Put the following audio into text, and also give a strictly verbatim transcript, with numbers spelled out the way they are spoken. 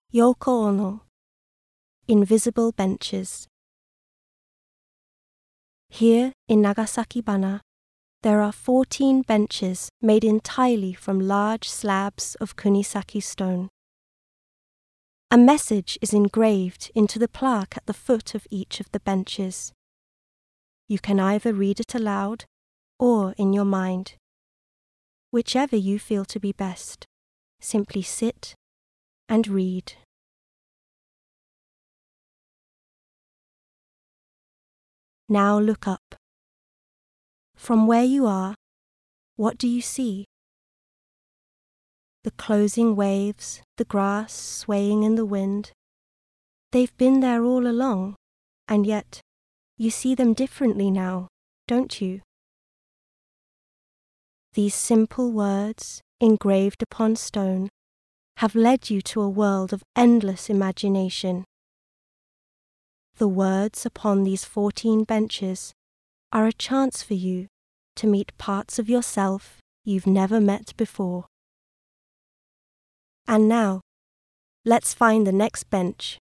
Yoko Ono, Invisible Benches. Here in Nagasaki Bana, there are fourteen benches made entirely from large slabs of kunisaki stone. A message is engraved into the plaque at the foot of each of the benches. You can either read it aloud or in your mind. Whichever you feel to be best, simply sit and read. Now look up. From where you are, what do you see? The closing waves, the grass swaying in the wind. They've been there all along, and yet you see them differently now, don't you? These simple words, engraved upon stone, have led you to a world of endless imagination. The words upon these fourteen benches are a chance for you to meet parts of yourself you've never met before. And now, let's find the next bench.